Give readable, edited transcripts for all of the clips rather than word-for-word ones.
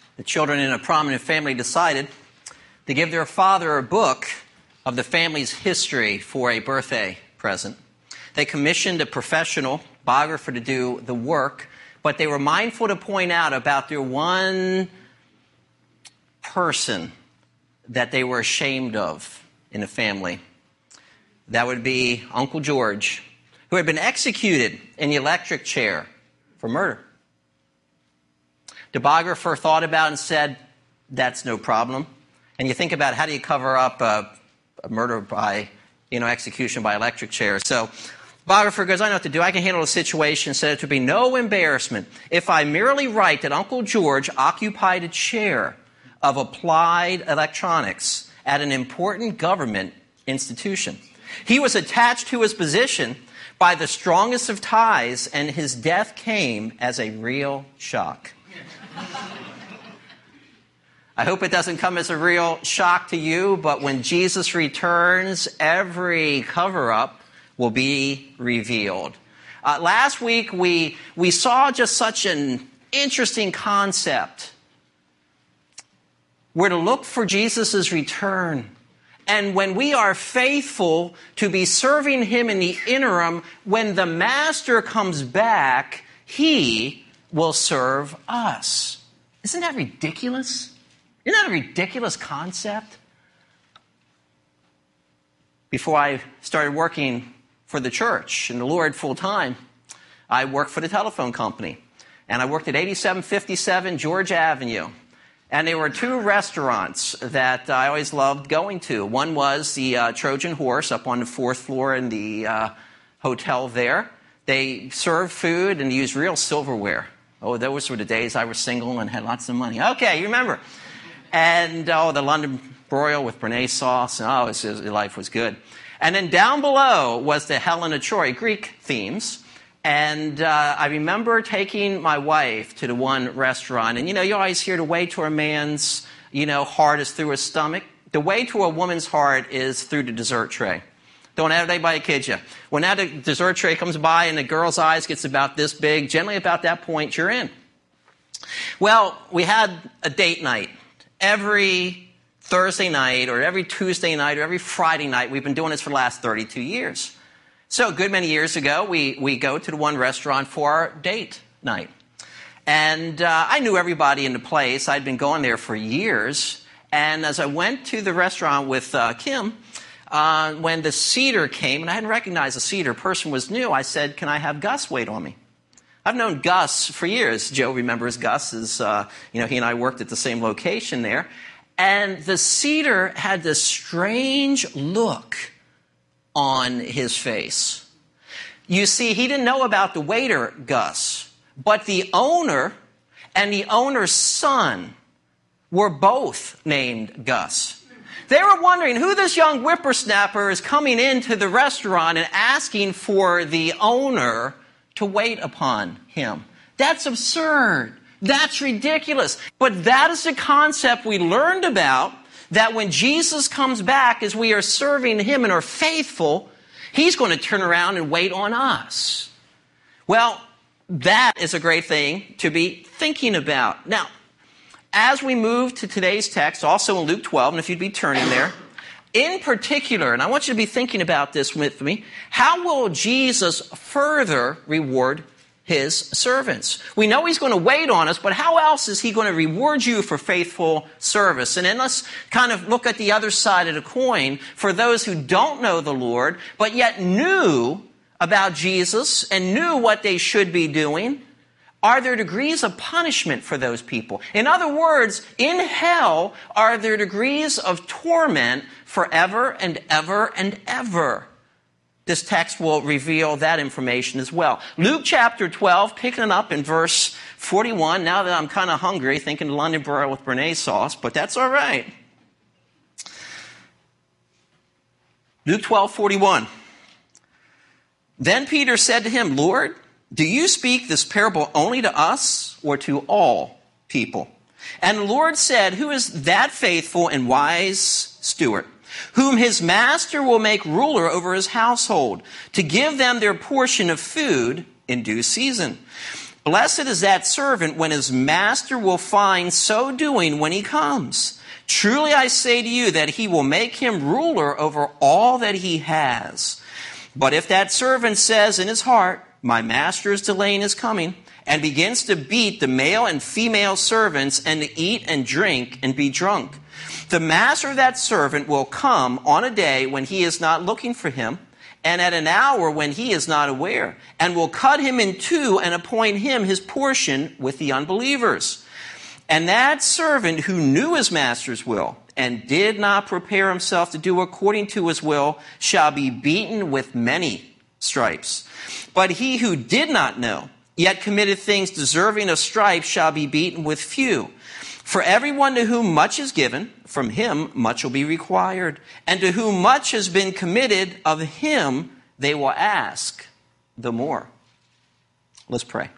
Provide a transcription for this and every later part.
the children in a prominent family decided to give their father a book of the family's history for a birthday present. They commissioned a professional biographer to do the work, but they were mindful to point out about their one person that they were ashamed of in the family. That would be Uncle George, who had been executed in the electric chair for murder. The biographer thought about it and said, that's no problem. And you think about how do you cover up a murder by, execution by electric chair. So the biographer goes, I know what to do. I can handle the situation. Said it would be no embarrassment if I merely write that Uncle George occupied a chair of applied electronics at an important government institution. He was attached to his position by the strongest of ties, and his death came as a real shock. I hope it doesn't come as a real shock to you, but when Jesus returns, every cover-up will be revealed. Last week, we saw just such an interesting concept. We're to look for Jesus' return. And when we are faithful to be serving him in the interim, when the master comes back, he will serve us. Isn't that ridiculous? Isn't that a ridiculous concept? Before I started working for the church and the Lord full time, I worked for the telephone company. And I worked at 8757 George Avenue. And there were two restaurants that I always loved going to. One was the Trojan Horse up on the fourth floor in the hotel there. They served food and used real silverware. Oh, those were the days I was single and had lots of money. Okay, you remember. And, the London broil with béarnaise sauce. Life was good. And then down below was the Helen of Troy, Greek themes. And I remember taking my wife to the one restaurant. And, you always hear the way to a man's, heart is through his stomach. The way to a woman's heart is through the dessert tray. Don't have anybody kid you. When that dessert tray comes by and the girl's eyes gets about this big, generally about that point, you're in. Well, we had a date night. Every Thursday night or every Tuesday night or every Friday night. We've been doing this for the last 32 years. So a good many years ago, we go to the one restaurant for our date night. And I knew everybody in the place. I'd been going there for years. And as I went to the restaurant with Kim, when the seater came, and I hadn't recognized the seater, person was new, I said, can I have Gus wait on me? I've known Gus for years. Joe remembers Gus as, he and I worked at the same location there. And the seater had this strange look on his face. You see, he didn't know about the waiter, Gus, but the owner and the owner's son were both named Gus. They were wondering who this young whippersnapper is coming into the restaurant and asking for the owner to wait upon him. That's absurd. That's ridiculous. But that is the concept we learned about, that when Jesus comes back, as we are serving him and are faithful, he's going to turn around and wait on us. Well, that is a great thing to be thinking about. Now, as we move to today's text, also in Luke 12, and if you'd be turning there, in particular, and I want you to be thinking about this with me, how will Jesus further reward his servants? We know he's going to wait on us, but how else is he going to reward you for faithful service? And then let's kind of look at the other side of the coin for those who don't know the Lord, but yet knew about Jesus and knew what they should be doing. Are there degrees of punishment for those people? In other words, in hell, are there degrees of torment forever and ever and ever? This text will reveal that information as well. Luke chapter 12, picking up in verse 41. Now that I'm kind of hungry, thinking London broil with béarnaise sauce, but that's all right. Luke 12:41. Then Peter said to him, Lord, do you speak this parable only to us or to all people? And the Lord said, who is that faithful and wise steward, whom his master will make ruler over his household, to give them their portion of food in due season? Blessed is that servant when his master will find so doing when he comes. Truly I say to you that he will make him ruler over all that he has. But if that servant says in his heart, my master is delaying his coming, and begins to beat the male and female servants, and to eat and drink and be drunk, the master of that servant will come on a day when he is not looking for him, and at an hour when he is not aware, and will cut him in two and appoint him his portion with the unbelievers. And that servant who knew his master's will and did not prepare himself to do according to his will shall be beaten with many stripes. But he who did not know, yet committed things deserving of stripes, shall be beaten with few. For everyone to whom much is given, from him much will be required. And to whom much has been committed, of him they will ask the more. Let's pray.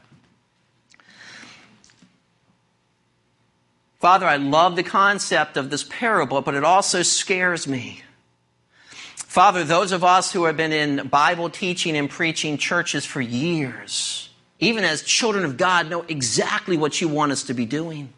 Father, I love the concept of this parable, but it also scares me. Father, those of us who have been in Bible teaching and preaching churches for years, even as children of God, know exactly what you want us to be doing.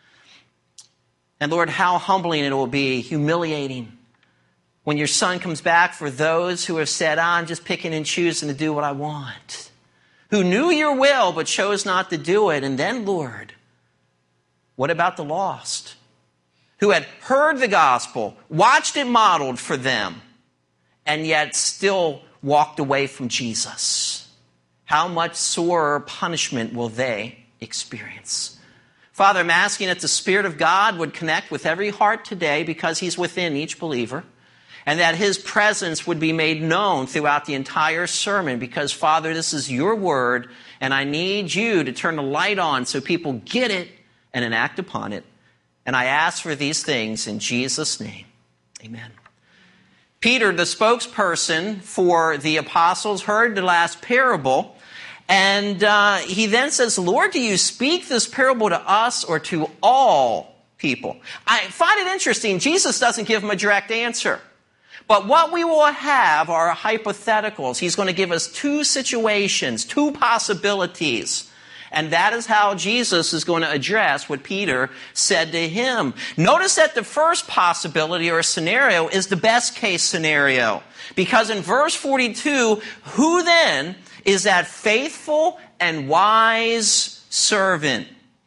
And Lord, how humbling it will be, humiliating, when your Son comes back for those who have said, I'm just picking and choosing to do what I want, who knew your will but chose not to do it. And then, Lord, what about the lost, who had heard the gospel, watched it modeled for them, and yet still walked away from Jesus? How much sorer punishment will they experience? Father, I'm asking that the Spirit of God would connect with every heart today, because he's within each believer, and that his presence would be made known throughout the entire sermon, because, Father, this is your word, and I need you to turn the light on so people get it and enact upon it. And I ask for these things in Jesus' name. Amen. Peter, the spokesperson for the apostles, heard the last parable, and he then says, Lord, do you speak this parable to us or to all people? I find it interesting. Jesus doesn't give him a direct answer. But what we will have are hypotheticals. He's going to give us two situations, two possibilities. And that is how Jesus is going to address what Peter said to him. Notice that the first possibility or scenario is the best case scenario. Because in verse 42, who then is that faithful and wise servant?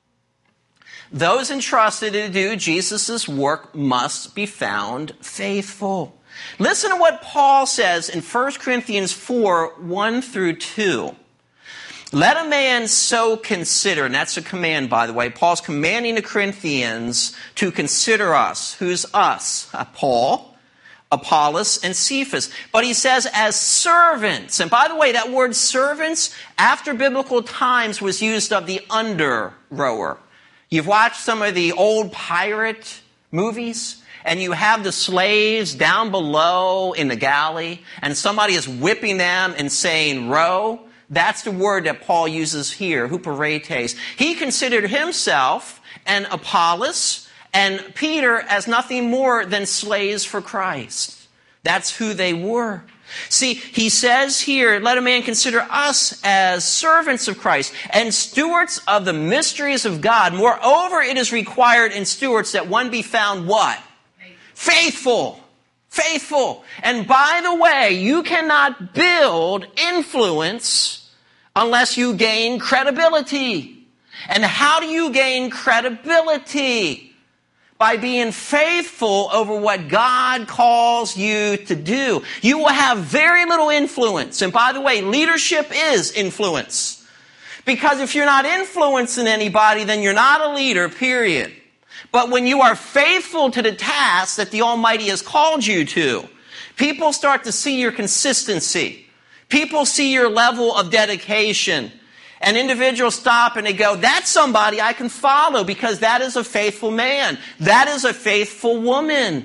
Those entrusted to do Jesus' work must be found faithful. Listen to what Paul says in 1 Corinthians 4, 1 through 2. Let a man so consider, and that's a command, by the way. Paul's commanding the Corinthians to consider us. Who's us? Paul, Apollos, and Cephas. But he says as servants. And by the way, that word servants, after biblical times, was used of the under rower. You've watched some of the old pirate movies, and you have the slaves down below in the galley, and somebody is whipping them and saying, row. That's the word that Paul uses here, huperetes. He considered himself and Apollos and Peter as nothing more than slaves for Christ. That's who they were. See, he says here, let a man consider us as servants of Christ and stewards of the mysteries of God. Moreover, it is required in stewards that one be found what? Faithful. Faithful. And by the way, you cannot build influence unless you gain credibility. And how do you gain credibility? By being faithful over what God calls you to do. You will have very little influence. And by the way, leadership is influence. Because if you're not influencing anybody, then you're not a leader, period. But when you are faithful to the task that the Almighty has called you to, people start to see your consistency. People see your level of dedication. And individuals stop and they go, that's somebody I can follow because that is a faithful man. That is a faithful woman.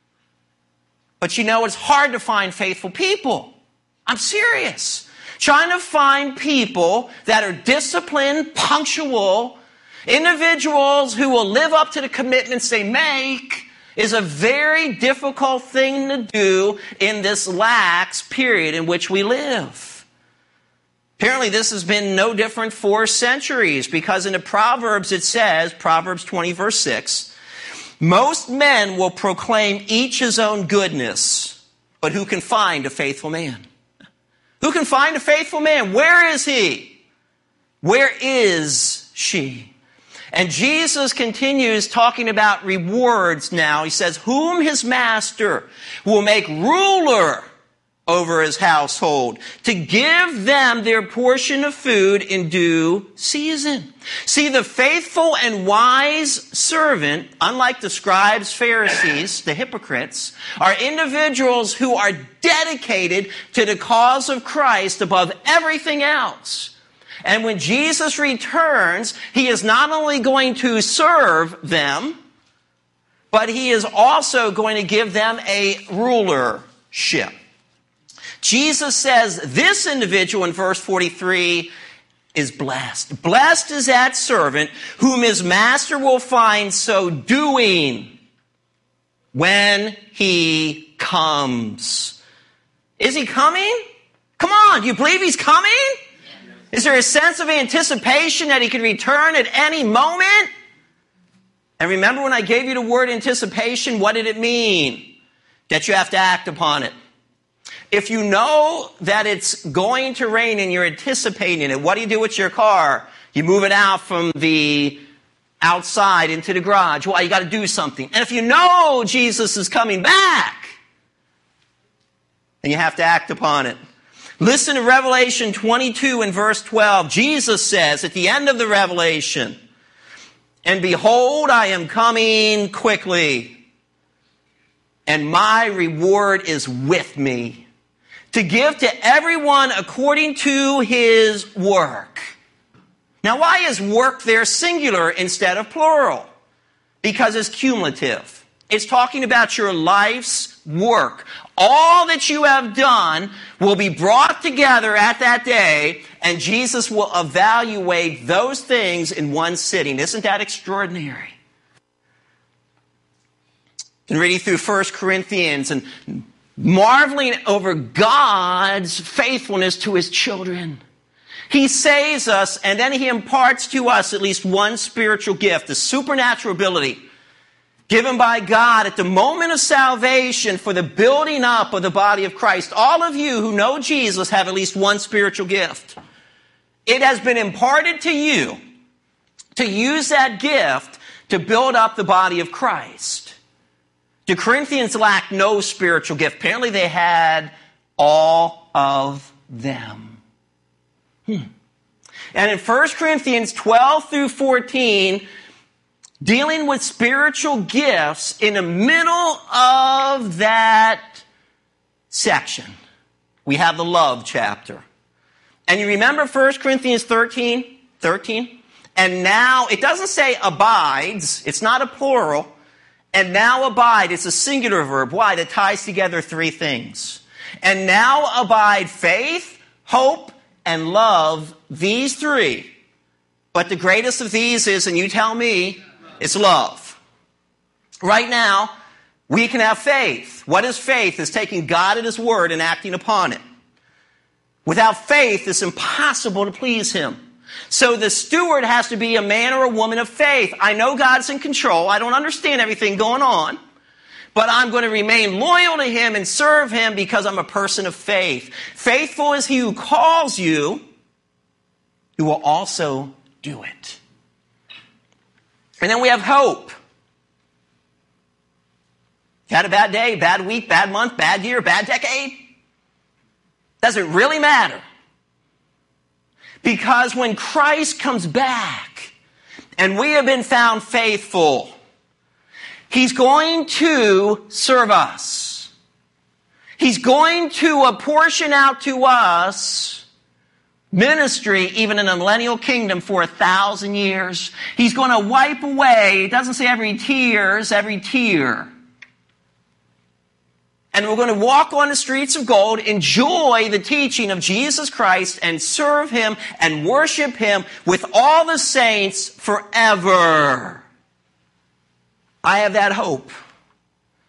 But you know, it's hard to find faithful people. I'm serious. Trying to find people that are disciplined, punctual, individuals who will live up to the commitments they make is a very difficult thing to do in this lax period in which we live. Apparently this has been no different for centuries, because in the Proverbs it says, Proverbs 20 verse 6, most men will proclaim each his own goodness, but who can find a faithful man? Who can find a faithful man? Where is he? Where is she? And Jesus continues talking about rewards now. He says, whom his master will make ruler over his household, to give them their portion of food in due season. See, the faithful and wise servant, unlike the scribes, Pharisees, the hypocrites, are individuals who are dedicated to the cause of Christ above everything else. And when Jesus returns, he is not only going to serve them, but he is also going to give them a rulership. Jesus says this individual in verse 43 is blessed. Blessed is that servant whom his master will find so doing when he comes. Is he coming? Come on, do you believe he's coming? Is there a sense of anticipation that he can return at any moment? And remember when I gave you the word anticipation, what did it mean? That you have to act upon it. If you know that it's going to rain and you're anticipating it, what do you do with your car? You move it out from the outside into the garage. Well, you got to do something. And if you know Jesus is coming back, then you have to act upon it. Listen to Revelation 22 and verse 12. Jesus says at the end of the Revelation, and behold, I am coming quickly, and my reward is with me, to give to everyone according to his work. Now, why is work there singular instead of plural? Because it's cumulative. It's talking about your life's work. All that you have done will be brought together at that day, and Jesus will evaluate those things in one sitting. Isn't that extraordinary? And reading through 1 Corinthians and marveling over God's faithfulness to his children. He saves us, and then he imparts to us at least one spiritual gift, a supernatural ability given by God at the moment of salvation for the building up of the body of Christ. All of you who know Jesus have at least one spiritual gift. It has been imparted to you to use that gift to build up the body of Christ. The Corinthians lacked no spiritual gift. Apparently they had all of them. And in 1 Corinthians 12 through 14, dealing with spiritual gifts, in the middle of that section, we have the love chapter. And you remember 1 Corinthians 13? And now, it doesn't say abides. It's not a plural. And now abide, it's a singular verb. Why? That ties together three things. And now abide faith, hope, and love, these three. But the greatest of these is, and you tell me, it's love. Right now, we can have faith. What is faith? It's taking God at his word and acting upon it. Without faith, it's impossible to please him. So the steward has to be a man or a woman of faith. I know God's in control. I don't understand everything going on. But I'm going to remain loyal to him and serve him because I'm a person of faith. Faithful is he who calls you, who will also do it. And then we have hope. You had a bad day, bad week, bad month, bad year, bad decade? Does it really matter? Because when Christ comes back and we have been found faithful, he's going to serve us. He's going to apportion out to us ministry even in the millennial kingdom for 1,000 years. He's going to wipe away, it doesn't say every tears, every tear. And we're going to walk on the streets of gold, enjoy the teaching of Jesus Christ, and serve him and worship him with all the saints forever. I have that hope.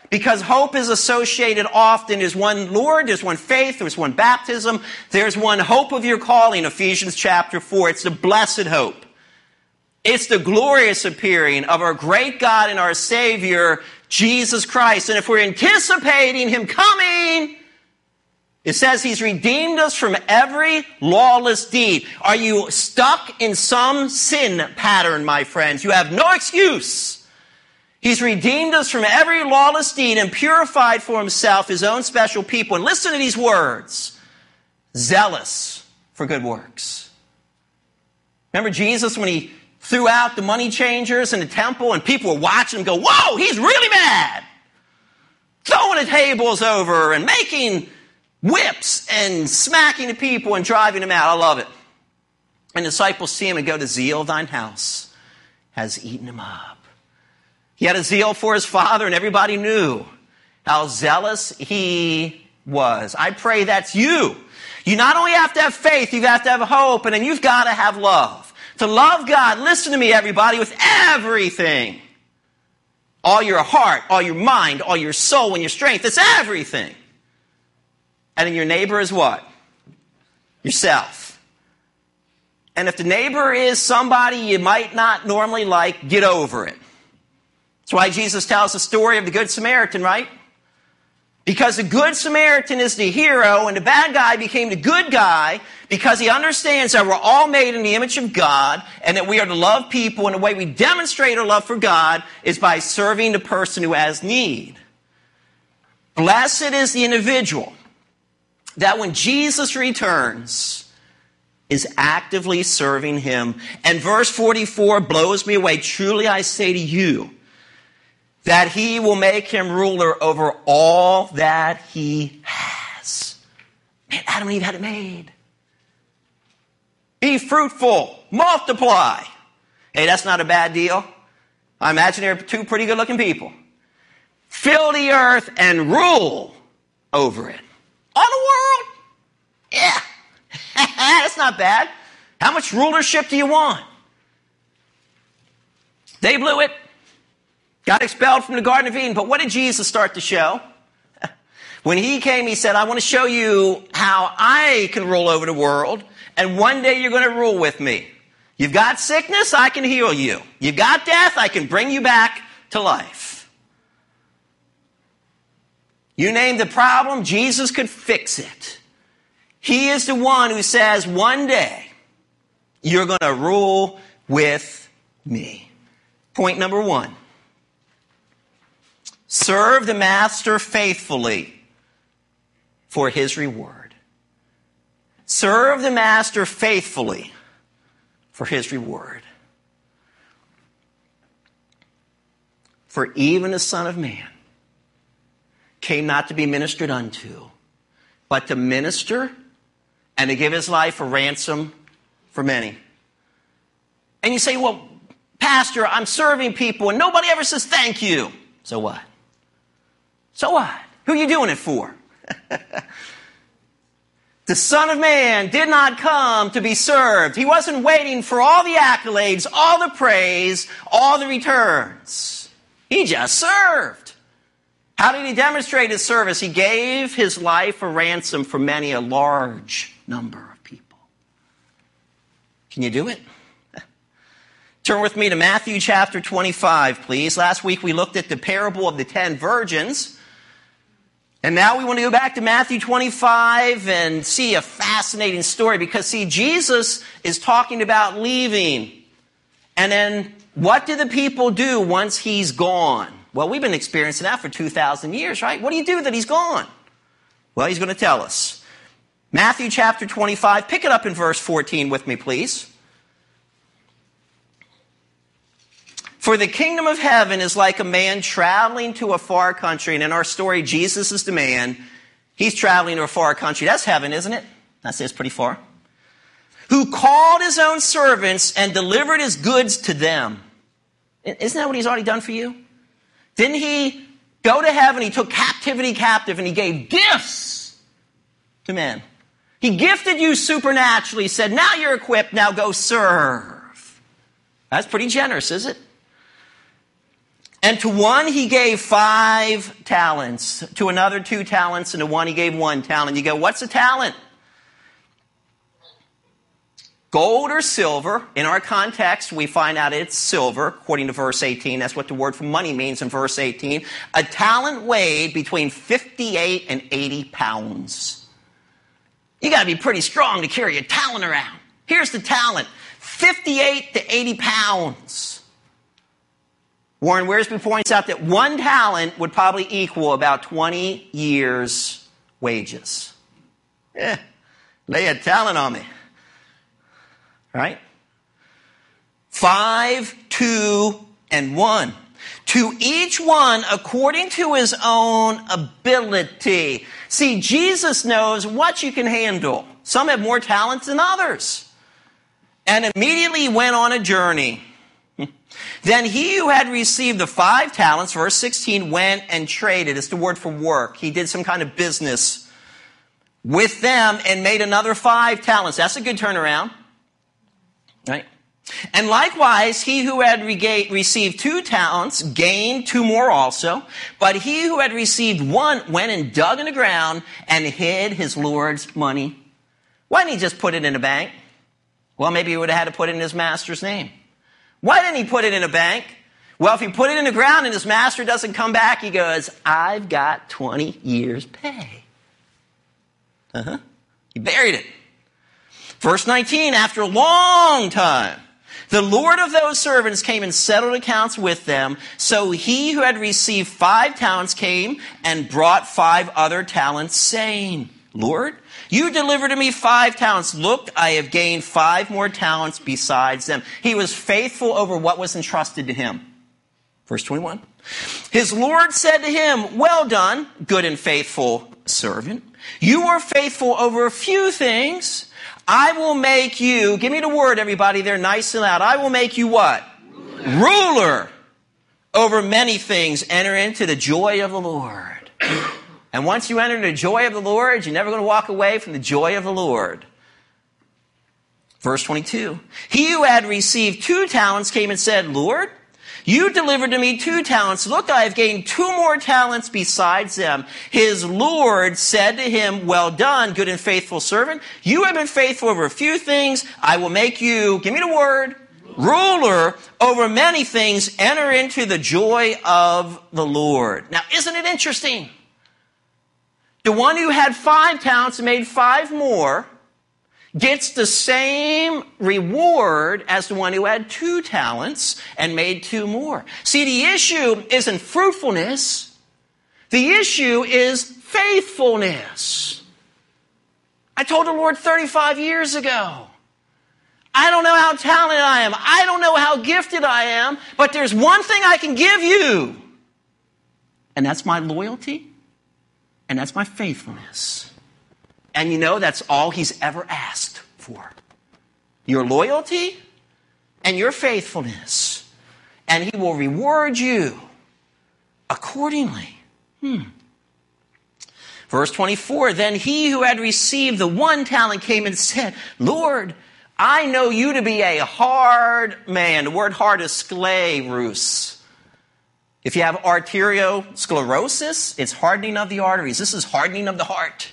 Because hope is associated often. There's one Lord, there's one faith, there's one baptism, there's one hope of your calling, Ephesians chapter 4. It's the blessed hope. It's the glorious appearing of our great God and our Savior, Jesus Christ. And if we're anticipating Him coming, it says He's redeemed us from every lawless deed. Are you stuck in some sin pattern, my friends? You have no excuse. He's redeemed us from every lawless deed and purified for Himself His own special people. And listen to these words. Zealous for good works. Remember Jesus when He threw out the money changers in the temple and people were watching Him go, whoa, He's really mad. Throwing the tables over and making whips and smacking the people and driving them out. I love it. And the disciples see Him and go, the zeal of thine house has eaten Him up. He had a zeal for His Father, and everybody knew how zealous He was. I pray that's you. You not only have to have faith, you have to have hope, and then you've got to have love. To love God, listen to me, everybody, with everything. All your heart, all your mind, all your soul, and your strength. It's everything. And then your neighbor is what? Yourself. And if the neighbor is somebody you might not normally like, get over it. That's why Jesus tells the story of the Good Samaritan, right? Because the Good Samaritan is the hero and the bad guy became the good guy because he understands that we're all made in the image of God and that we are to love people, and the way we demonstrate our love for God is by serving the person who has need. Blessed is the individual that when Jesus returns is actively serving Him. And verse 44 blows me away. Truly I say to you, that He will make him ruler over all that he has. Man, Adam and Eve had it made. Be fruitful, multiply. Hey, that's not a bad deal. I imagine they're two pretty good-looking people. Fill the earth and rule over it. All the world? Yeah. That's not bad. How much rulership do you want? They blew it. Got expelled from the Garden of Eden. But what did Jesus start to show? When He came, He said, I want to show you how I can rule over the world, and one day you're going to rule with me. You've got sickness, I can heal you. You've got death, I can bring you back to life. You name the problem, Jesus could fix it. He is the one who says, one day you're going to rule with me. Point number one. Serve the master faithfully for his reward. Serve the master faithfully for his reward. For even the Son of Man came not to be ministered unto, but to minister and to give his life a ransom for many. And you say, well, Pastor, I'm serving people and nobody ever says thank you. So what? So what? Who are you doing it for? The Son of Man did not come to be served. He wasn't waiting for all the accolades, all the praise, all the returns. He just served. How did he demonstrate his service? He gave his life a ransom for many, a large number of people. Can you do it? Turn with me to Matthew chapter 25, please. Last week we looked at the parable of the 10 virgins. And now we want to go back to Matthew 25 and see a fascinating story. Because, see, Jesus is talking about leaving. And then what do the people do once he's gone? Well, we've been experiencing that for 2,000 years, right? What do you do that he's gone? Well, he's going to tell us. Matthew chapter 25, pick it up in verse 14 with me, please. For the kingdom of heaven is like a man traveling to a far country. And in our story, Jesus is the man. He's traveling to a far country. That's heaven, isn't it? I say it's pretty far. Who called his own servants and delivered his goods to them. Isn't that what he's already done for you? Didn't he go to heaven? He took captivity captive and he gave gifts to men. He gifted you supernaturally. He said, now you're equipped, now go serve. That's pretty generous, is it? And to one he gave 5 talents, to another 2 talents, and to one he gave 1 talent. You go, what's a talent? Gold or silver. In our context, we find out it's silver, according to verse 18. That's what the word for money means in verse 18. A talent weighed between 58 and 80 pounds. You got to be pretty strong to carry a talent around. Here's the talent, 58 to 80 pounds. Warren Wiersbe points out that 1 talent would probably equal about 20 years' wages. Lay a talent on me. Right? 5, 2, and 1. To each one according to his own ability. See, Jesus knows what you can handle. Some have more talents than others. And immediately went on a journey. Then he who had received the 5 talents, verse 16, went and traded. It's the word for work. He did some kind of business with them and made another 5 talents. That's a good turnaround. Right? And likewise, he who had received 2 talents gained 2 more also. But he who had received 1 went and dug in the ground and hid his Lord's money. Why didn't he just put it in a bank? Well, maybe he would have had to put it in his master's name. Why didn't he put it in a bank? Well, if he put it in the ground and his master doesn't come back, he goes, I've got 20 years' pay. He buried it. Verse 19, after a long time, the Lord of those servants came and settled accounts with them. So he who had received 5 talents came and brought 5 other talents, saying, Lord, you delivered to me 5 talents. Look, I have gained 5 more talents besides them. He was faithful over what was entrusted to him. Verse 21. His Lord said to him, well done, good and faithful servant. You are faithful over a few things. I will make you, give me the word, everybody, there nice and loud. I will make you what? Ruler over many things. Enter into the joy of the Lord. And once you enter the joy of the Lord, you're never going to walk away from the joy of the Lord. Verse 22. He who had received 2 talents came and said, Lord, you delivered to me 2 talents. Look, I have gained 2 more talents besides them. His Lord said to him, well done, good and faithful servant. You have been faithful over a few things. I will make you, give me the word, ruler over many things. Enter into the joy of the Lord. Now, isn't it interesting? The one who had 5 talents and made 5 more gets the same reward as the one who had 2 talents and made 2 more. See, the issue isn't fruitfulness. The issue is faithfulness. I told the Lord 35 years ago, I don't know how talented I am. I don't know how gifted I am, but there's one thing I can give you. And that's my loyalty, and that's my faithfulness. And you know, that's all he's ever asked for. Your loyalty and your faithfulness. And he will reward you accordingly. Verse 24, then he who had received the 1 talent came and said, Lord, I know you to be a hard man. The word hard is sklerus. If you have arteriosclerosis, it's hardening of the arteries. This is hardening of the heart.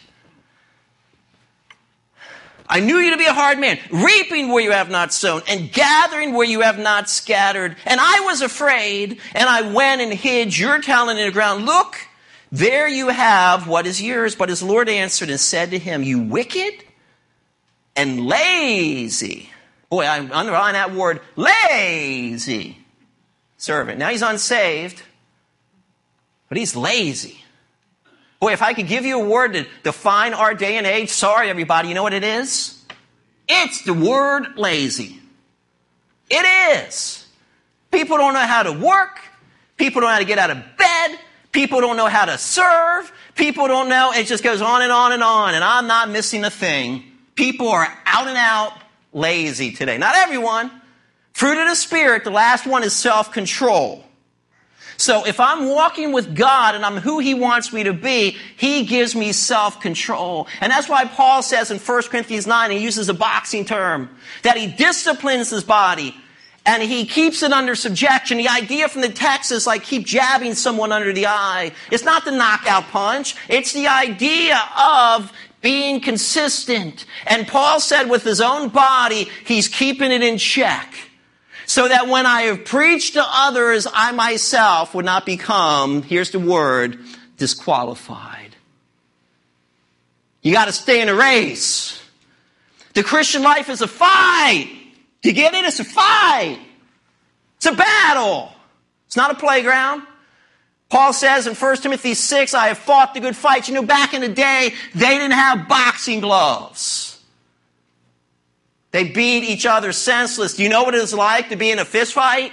I knew you to be a hard man, reaping where you have not sown, and gathering where you have not scattered. And I was afraid, and I went and hid your talent in the ground. Look, there you have what is yours. But his Lord answered and said to him, you wicked and lazy. Boy, I underline that word, lazy servant. Now he's unsaved, but he's lazy. Boy, if I could give you a word to define our day and age, sorry everybody, you know what it is? It's the word lazy. It is. People don't know how to work. People don't know how to get out of bed. People don't know how to serve. People don't know. It just goes on and on and on. And I'm not missing a thing. People are out and out lazy today. Not everyone. Fruit of the Spirit, the last one is self-control. So if I'm walking with God and I'm who he wants me to be, he gives me self-control. And that's why Paul says in 1 Corinthians 9, he uses a boxing term, that he disciplines his body and he keeps it under subjection. The idea from the text is like keep jabbing someone under the eye. It's not the knockout punch. It's the idea of being consistent. And Paul said with his own body, he's keeping it in check. So that when I have preached to others, I myself would not become, here's the word, disqualified. You got to stay in a race. The Christian life is a fight. Do you get it? It's a fight. It's a battle. It's not a playground. Paul says in 1 Timothy 6, I have fought the good fight. You know, back in the day, they didn't have boxing gloves. They beat each other senseless. Do you know what it was like to be in a fist fight?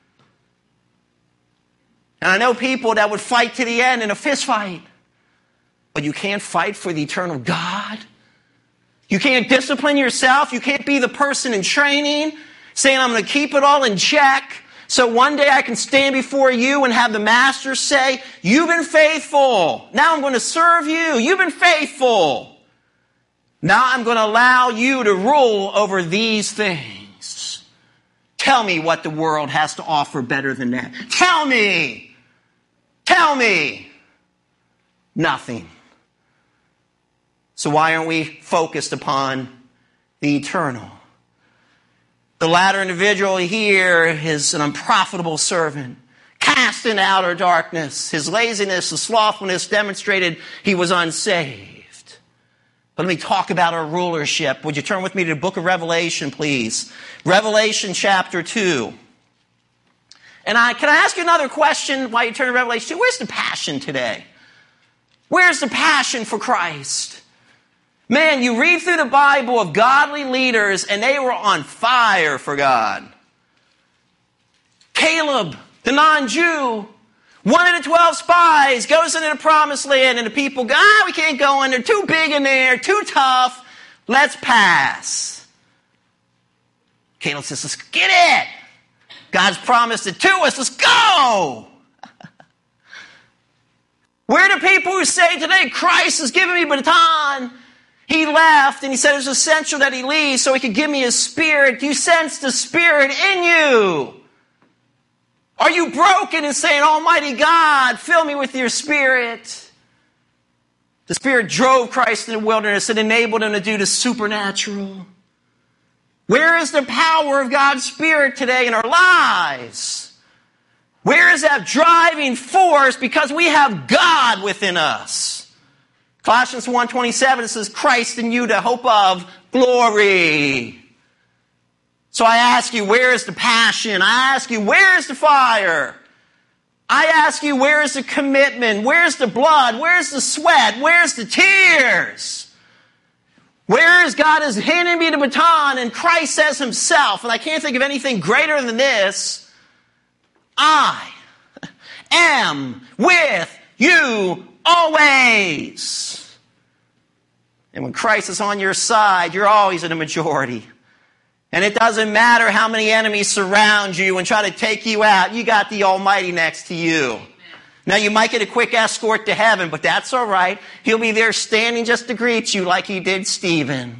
And I know people that would fight to the end in a fist fight. But you can't fight for the eternal God. You can't discipline yourself. You can't be the person in training saying, I'm going to keep it all in check. So one day I can stand before you and have the master say, you've been faithful. Now I'm going to serve you. You've been faithful. Now I'm going to allow you to rule over these things. Tell me what the world has to offer better than that. Tell me. Tell me. Nothing. So why aren't we focused upon the eternal? The latter individual here is an unprofitable servant, cast in outer darkness. His laziness, his slothfulness demonstrated he was unsaved. But let me talk about our rulership. Would you turn with me to the book of Revelation, please? Revelation chapter 2. And can I ask you another question while you turn to Revelation 2? Where's the passion today? Where's the passion for Christ? Man, you read through the Bible of godly leaders and they were on fire for God. Caleb, the non-Jew, one of the 12 spies, goes into the promised land and the people go, we can't go in there, too big in there, too tough, let's pass. Caleb says, let's get it. God's promised it to us, let's go. We're the people who say today, Christ has given me a baton. He left and he said it was essential that he leave so he could give me his Spirit. Do you sense the Spirit in you? Are you broken and saying, Almighty God, fill me with your Spirit? The Spirit drove Christ in the wilderness and enabled him to do the supernatural. Where is the power of God's Spirit today in our lives? Where is that driving force? Because we have God within us. Colossians 1:27, it says, Christ in you, the hope of glory. So I ask you, where is the passion? I ask you, where is the fire? I ask you, where is the commitment? Where's the blood? Where's the sweat? Where's the tears? Where is God is handing me the baton and Christ says himself, and I can't think of anything greater than this, I am with you always. And when Christ is on your side, you're always in a majority. And it doesn't matter how many enemies surround you and try to take you out. You got the Almighty next to you. Now, you might get a quick escort to heaven, but that's all right. He'll be there standing just to greet you like he did Stephen.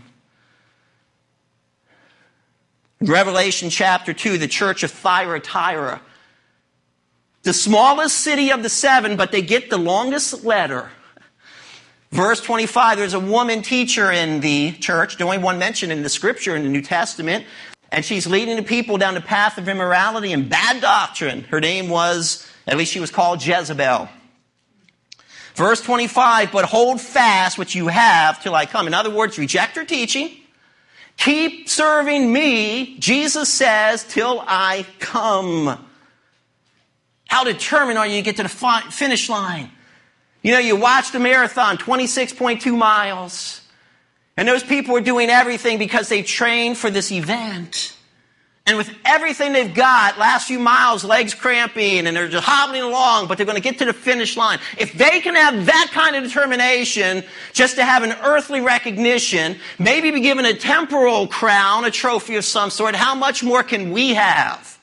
In Revelation chapter 2, the church of Thyatira, the smallest city of the seven, but they get the longest letter. Verse 25, there's a woman teacher in the church, the only one mentioned in the scripture in the New Testament, and she's leading the people down the path of immorality and bad doctrine. Her name was, at least she was called Jezebel. Verse 25, but hold fast what you have till I come. In other words, reject her teaching. Keep serving me, Jesus says, till I come. How determined are you to get to the finish line? You know, you watch the marathon, 26.2 miles. And those people are doing everything because they trained for this event. And with everything they've got, last few miles, legs cramping, and they're just hobbling along, but they're going to get to the finish line. If they can have that kind of determination just to have an earthly recognition, maybe be given a temporal crown, a trophy of some sort, how much more can we have?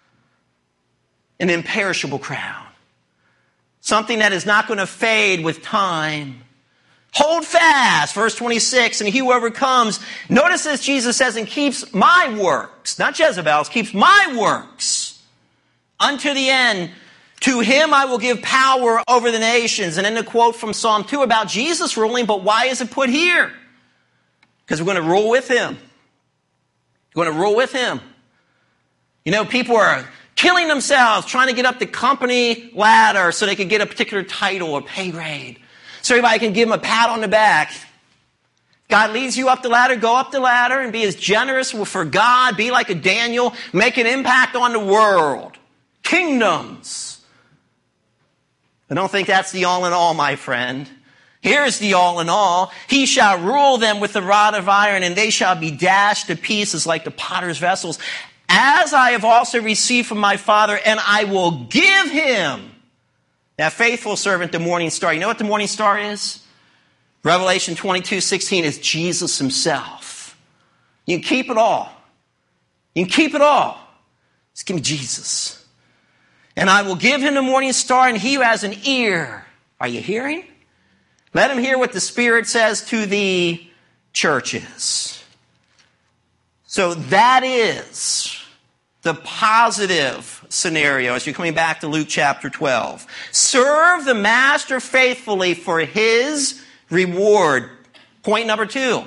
An imperishable crown. Something that is not going to fade with time. Hold fast, verse 26, and he who overcomes, notice this, Jesus says, and keeps my works, not Jezebel's, keeps my works unto the end. To him I will give power over the nations. And then the quote from Psalm 2 about Jesus ruling, but why is it put here? Because we're going to rule with him. We're going to rule with him. You know, people are killing themselves trying to get up the company ladder so they can get a particular title or pay grade. So everybody can give them a pat on the back. God leads you up the ladder, go up the ladder and be as generous for God. Be like a Daniel, make an impact on the world. Kingdoms. I don't think that's the all in all, my friend. Here's the all in all. He shall rule them with the rod of iron, and they shall be dashed to pieces like the potter's vessels. As I have also received from my Father, and I will give him, that faithful servant, the morning star. You know what the morning star is? Revelation 22:16 is Jesus himself. You can keep it all. You can keep it all. Just give me Jesus. And I will give him the morning star, and he who has an ear. Are you hearing? Let him hear what the Spirit says to the churches. So that is the positive scenario as you're coming back to Luke chapter 12. Serve the master faithfully for his reward. Point number 2.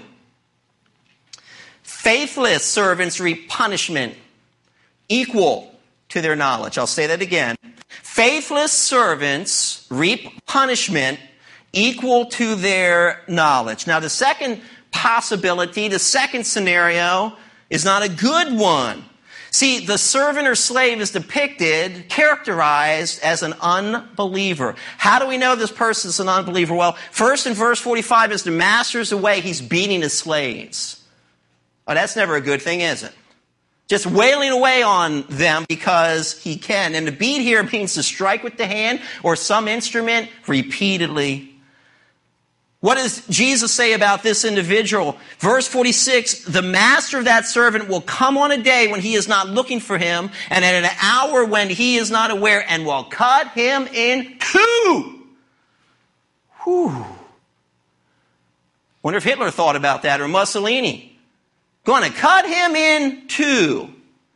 Faithless servants reap punishment equal to their knowledge. I'll say that again. Faithless servants reap punishment equal to their knowledge. Now, the second possibility, the second scenario, is not a good one. See, the servant or slave is depicted, characterized as an unbeliever. How do we know this person is an unbeliever? Well, first in verse 45, as the master's away, he's beating his slaves. Oh, that's never a good thing, is it? Just wailing away on them because he can. And to beat here means to strike with the hand or some instrument repeatedly. What does Jesus say about this individual? Verse 46, the master of that servant will come on a day when he is not looking for him, and at an hour when he is not aware, and will cut him in two. Whew. Wonder if Hitler thought about that, or Mussolini. Going to cut him in two.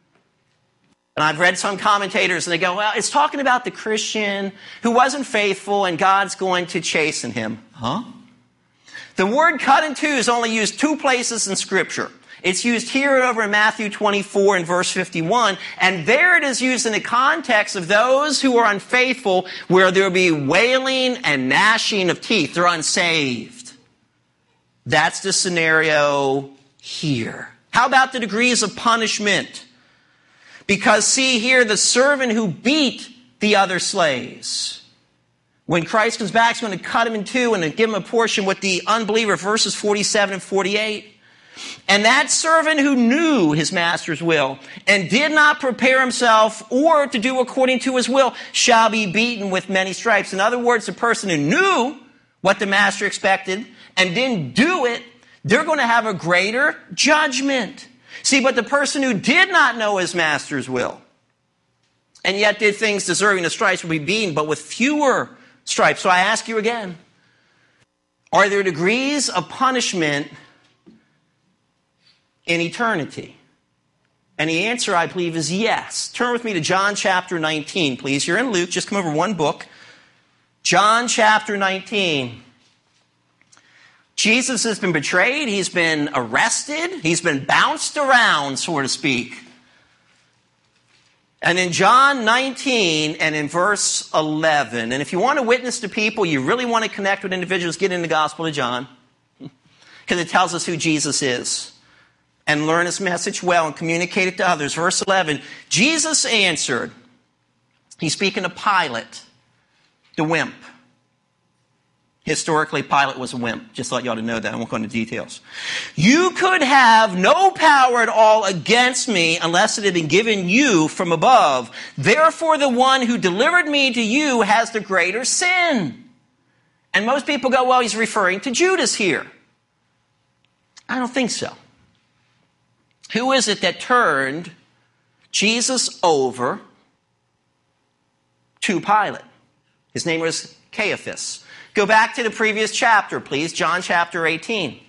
And I've read some commentators, and they go, well, it's talking about the Christian who wasn't faithful, and God's going to chasten him. Huh? The word cut in two is only used 2 places in Scripture. It's used here and over in Matthew 24 and verse 51. And there it is used in the context of those who are unfaithful, where there will be wailing and gnashing of teeth. They're unsaved. That's the scenario here. How about the degrees of punishment? Because see here, the servant who beat the other slaves, when Christ comes back, he's going to cut him in two and give him a portion with the unbeliever, verses 47 and 48. And that servant who knew his master's will and did not prepare himself or to do according to his will shall be beaten with many stripes. In other words, the person who knew what the master expected and didn't do it, they're going to have a greater judgment. See, but the person who did not know his master's will and yet did things deserving of stripes will be beaten, but with fewer stripes. So I ask you again, are there degrees of punishment in eternity? And the answer, I believe, is yes. Turn with me to John chapter 19, please. You're in Luke. Just come over one book. John chapter 19. Jesus has been betrayed. He's been arrested. He's been bounced around, so to speak. And in John 19 and in verse 11, and if you want to witness to people, you really want to connect with individuals, get in the Gospel of John, because it tells us who Jesus is, and learn his message well and communicate it to others. Verse 11, Jesus answered, he's speaking to Pilate, the wimp. Historically, Pilate was a wimp. Just thought you ought to know that. I won't go into details. You could have no power at all against me unless it had been given you from above. Therefore, the one who delivered me to you has the greater sin. And most people go, well, he's referring to Judas here. I don't think so. Who is it that turned Jesus over to Pilate? His name was Caiaphas. Go back to the previous chapter, please, John chapter 18.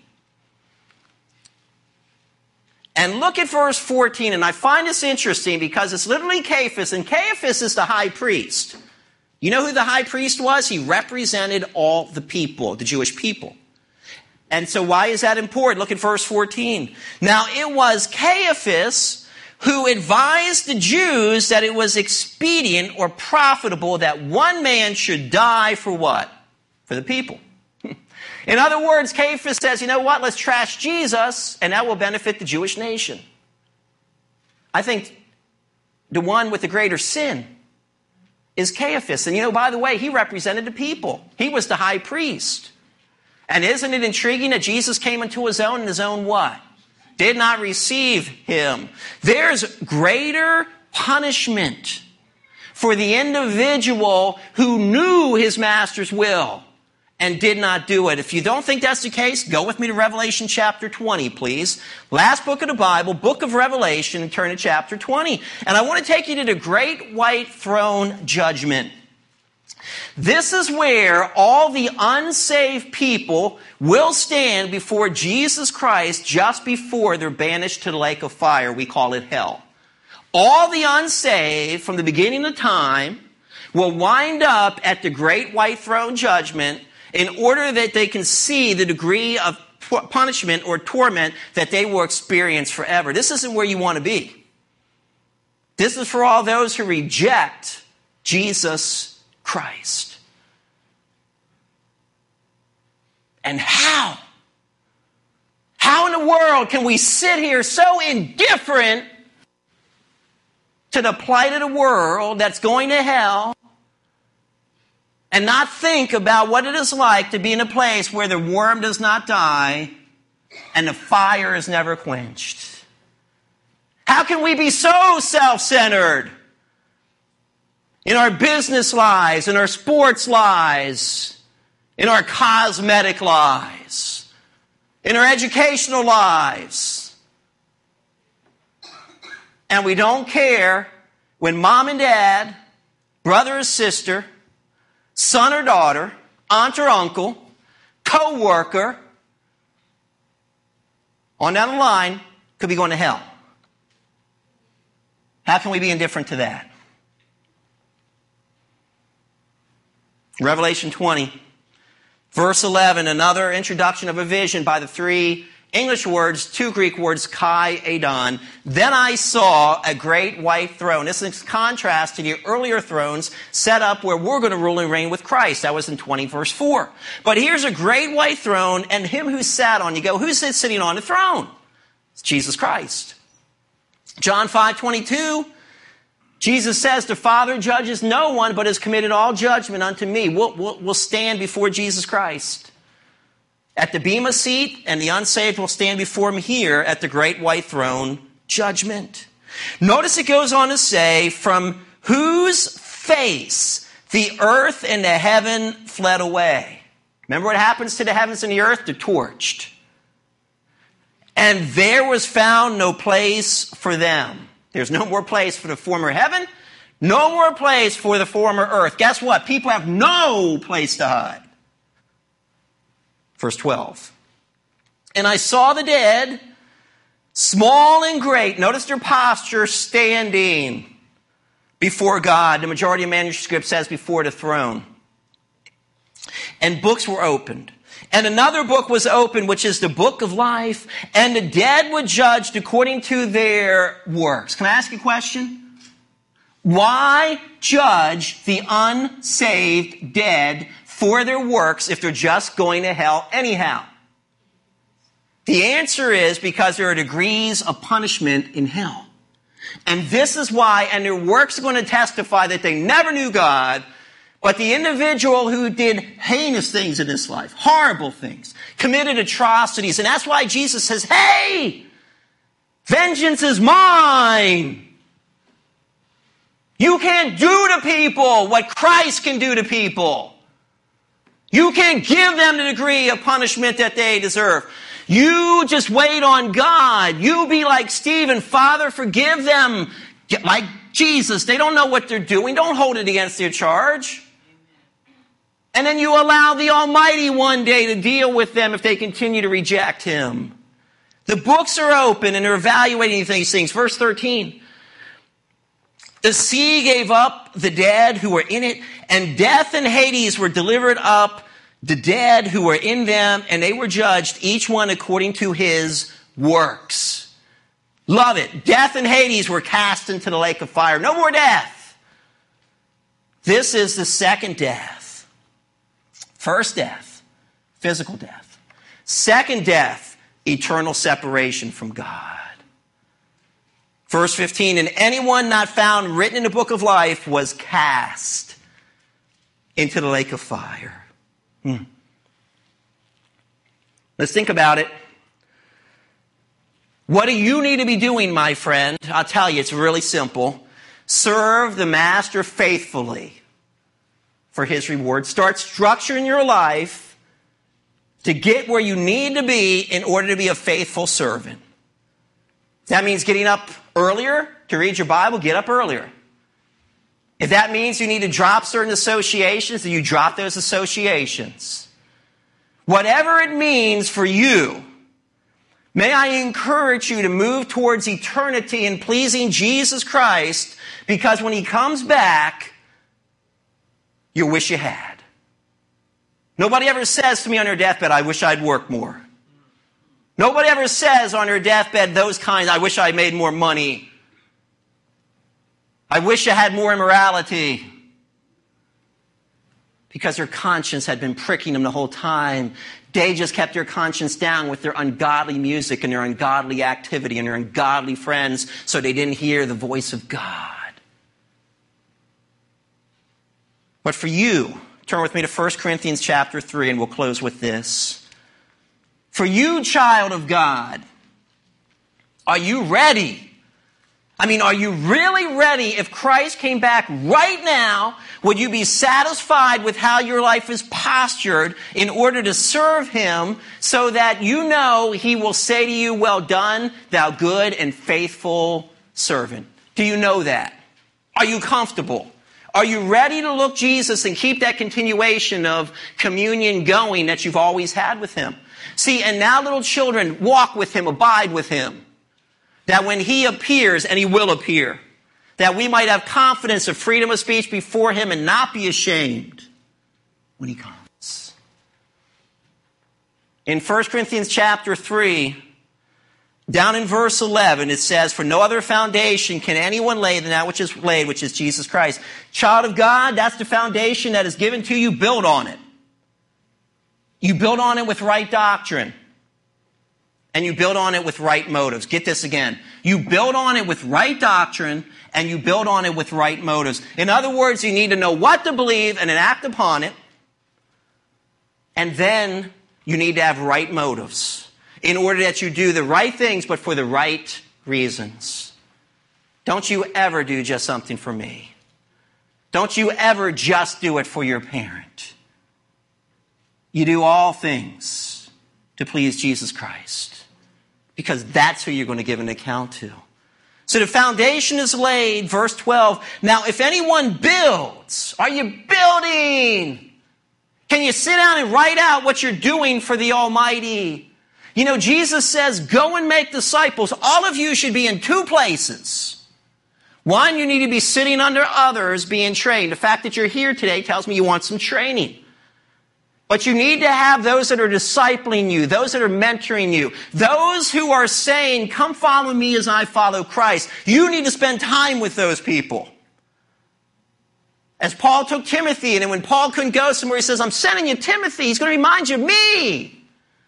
And look at verse 14, and I find this interesting because it's literally Caiaphas, and Caiaphas is the high priest. You know who the high priest was? He represented all the people, the Jewish people. And so why is that important? Look at verse 14. Now it was Caiaphas who advised the Jews that it was expedient or profitable that one man should die for what? For the people. In other words, Caiaphas says, you know what, let's trash Jesus, and that will benefit the Jewish nation. I think the one with the greater sin is Caiaphas. And you know, by the way, he represented the people. He was the high priest. And isn't it intriguing that Jesus came into his own, and his own what? Did not receive him. There's greater punishment for the individual who knew his master's will and did not do it. If you don't think that's the case, go with me to Revelation chapter 20, please. Last book of the Bible, book of Revelation, and turn to chapter 20. And I want to take you to the great white throne judgment. This is where all the unsaved people will stand before Jesus Christ just before they're banished to the lake of fire. We call it hell. All the unsaved from the beginning of time will wind up at the great white throne judgment in order that they can see the degree of punishment or torment that they will experience forever. This isn't where you want to be. This is for all those who reject Jesus Christ. And how? How in the world can we sit here so indifferent to the plight of the world that's going to hell and not think about what it is like to be in a place where the worm does not die and the fire is never quenched? How can we be so self-centered in our business lives, in our sports lives, in our cosmetic lives, in our educational lives, and we don't care when mom and dad, brother or sister, son or daughter, aunt or uncle, co-worker, on down the line, could be going to hell? How can we be indifferent to that? Revelation 20, verse 11, another introduction of a vision by the three English words, two Greek words, Kai Adon. Then I saw a great white throne. This is in contrast to the earlier thrones set up where we're going to rule and reign with Christ. That was in 20 verse 4. But here's a great white throne and him who sat on. You go, who's sitting on the throne? It's Jesus Christ. John 5:22. Jesus says, the Father judges no one, but has committed all judgment unto me. We'll stand before Jesus Christ at the Bema seat, and the unsaved will stand before him here at the great white throne judgment. Notice it goes on to say, from whose face the earth and the heaven fled away. Remember what happens to the heavens and the earth? They're torched. And there was found no place for them. There's no more place for the former heaven, no more place for the former earth. Guess what? People have no place to hide. Verse 12. And I saw the dead, small and great. Notice their posture, standing before God. The majority of manuscript says before the throne. And books were opened. And another book was opened, which is the book of life. And the dead were judged according to their works. Can I ask a question? Why judge the unsaved dead for their works if they're just going to hell anyhow? The answer is because there are degrees of punishment in hell. And this is why, and their works are going to testify that they never knew God. But the individual who did heinous things in this life, horrible things, committed atrocities, and that's why Jesus says, hey, vengeance is mine. You can't do to people what Christ can do to people. You can't give them the degree of punishment that they deserve. You just wait on God. You be like Stephen, Father, forgive them. Like Jesus, they don't know what they're doing. Don't hold it against their charge. And then you allow the Almighty one day to deal with them if they continue to reject him. The books are open and they're evaluating these things. Verse 13. The sea gave up the dead who were in it, and death and Hades were delivered up the dead who were in them, and they were judged, each one according to his works. Love it. Death and Hades were cast into the lake of fire. No more death. This is the second death. First death, physical death. Second death, eternal separation from God. Verse 15, and anyone not found written in the book of life was cast into the lake of fire. Let's think about it. What do you need to be doing, my friend? I'll tell you, it's really simple. Serve the master faithfully for his reward. Start structuring your life to get where you need to be in order to be a faithful servant. That means getting up earlier to read your Bible, get up earlier. If that means you need to drop certain associations, then you drop those associations. Whatever it means for you, may I encourage you to move towards eternity in pleasing Jesus Christ, because when he comes back, you'll wish you had. Nobody ever says to me on their deathbed, I wish I'd worked more. Nobody ever says on their deathbed those kinds, I wish I made more money. I wish I had more immorality. Because their conscience had been pricking them the whole time. They just kept their conscience down with their ungodly music and their ungodly activity and their ungodly friends, so they didn't hear the voice of God. But for you, turn with me to 1 Corinthians chapter 3, and we'll close with this. For you, child of God, are you ready? I mean, are you really ready? If Christ came back right now, would you be satisfied with how your life is postured in order to serve him, so that you know he will say to you, well done, thou good and faithful servant? Do you know that? Are you comfortable? Are you ready to look Jesus and keep that continuation of communion going that you've always had with him? See, and now little children, walk with him, abide with him. That when he appears, and he will appear, that we might have confidence of freedom of speech before him and not be ashamed when he comes. In 1 Corinthians chapter 3, down in verse 11, it says, for no other foundation can anyone lay than that which is laid, which is Jesus Christ. Child of God, that's the foundation that is given to you. Build on it. You build on it with right doctrine. And you build on it with right motives. Get this again. You build on it with right doctrine, and you build on it with right motives. In other words, you need to know what to believe and then act upon it. And then you need to have right motives in order that you do the right things, but for the right reasons. Don't you ever do just something for me. Don't you ever just do it for your parent. You do all things to please Jesus Christ, because that's who you're going to give an account to. So the foundation is laid, verse 12. Now, if anyone builds, are you building? Can you sit down and write out what you're doing for the Almighty? You know, Jesus says, go and make disciples. All of you should be in two places. One, you need to be sitting under others, being trained. The fact that you're here today tells me you want some training. But you need to have those that are discipling you, those that are mentoring you, those who are saying, come follow me as I follow Christ. You need to spend time with those people. As Paul took Timothy, and then when Paul couldn't go somewhere, he says, I'm sending you Timothy. He's going to remind you of me.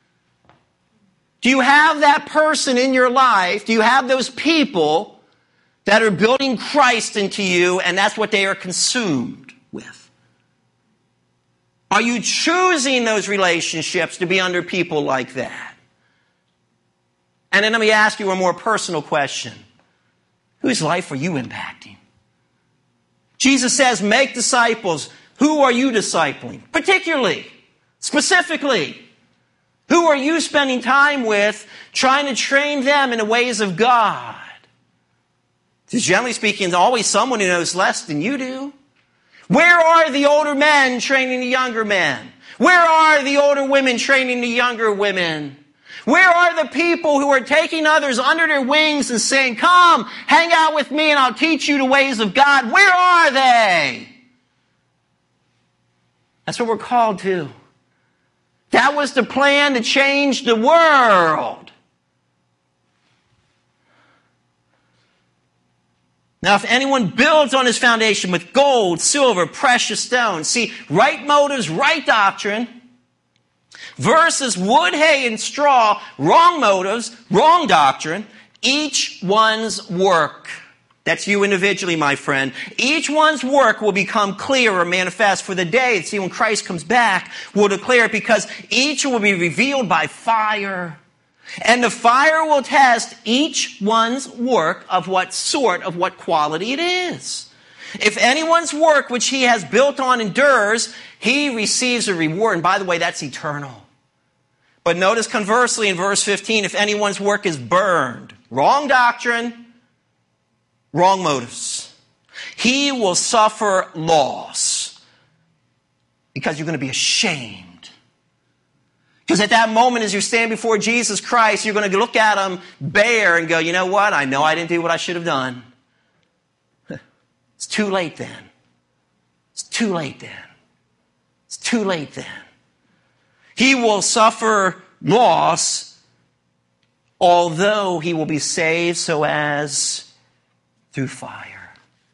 Do you have that person in your life? Do you have those people that are building Christ into you, and that's what they are consumed with? Are you choosing those relationships to be under people like that? And then let me ask you a more personal question. Whose life are you impacting? Jesus says, make disciples. Who are you discipling? Particularly, specifically, who are you spending time with, trying to train them in the ways of God? Because generally speaking, there's always someone who knows less than you do. Where are the older men training the younger men? Where are the older women training the younger women? Where are the people who are taking others under their wings and saying, come, hang out with me and I'll teach you the ways of God? Where are they? That's what we're called to. That was the plan to change the world. Now, if anyone builds on his foundation with gold, silver, precious stones, see, right motives, right doctrine, versus wood, hay, and straw, wrong motives, wrong doctrine, each one's work. That's you individually, my friend. Each one's work will become clear or manifest for the day. See, when Christ comes back, we'll declare it because each will be revealed by fire. And the fire will test each one's work of what sort, of what quality it is. If anyone's work which he has built on endures, he receives a reward. And by the way, that's eternal. But notice conversely in verse 15, if anyone's work is burned, wrong doctrine, wrong motives, he will suffer loss because you're going to be ashamed. Because at that moment, as you stand before Jesus Christ, you're going to look at him bare and go, you know what? I know I didn't do what I should have done. It's too late then. It's too late then. It's too late then. He will suffer loss, although he will be saved so as through fire.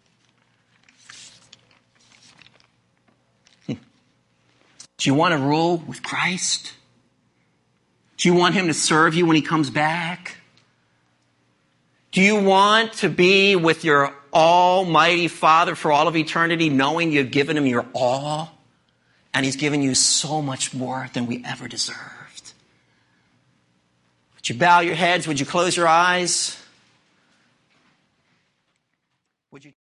Do you want to rule with Christ? Do you want him to serve you when he comes back? Do you want to be with your almighty Father for all of eternity, knowing you've given him your all? And he's given you so much more than we ever deserved. Would you bow your heads? Would you close your eyes? Would you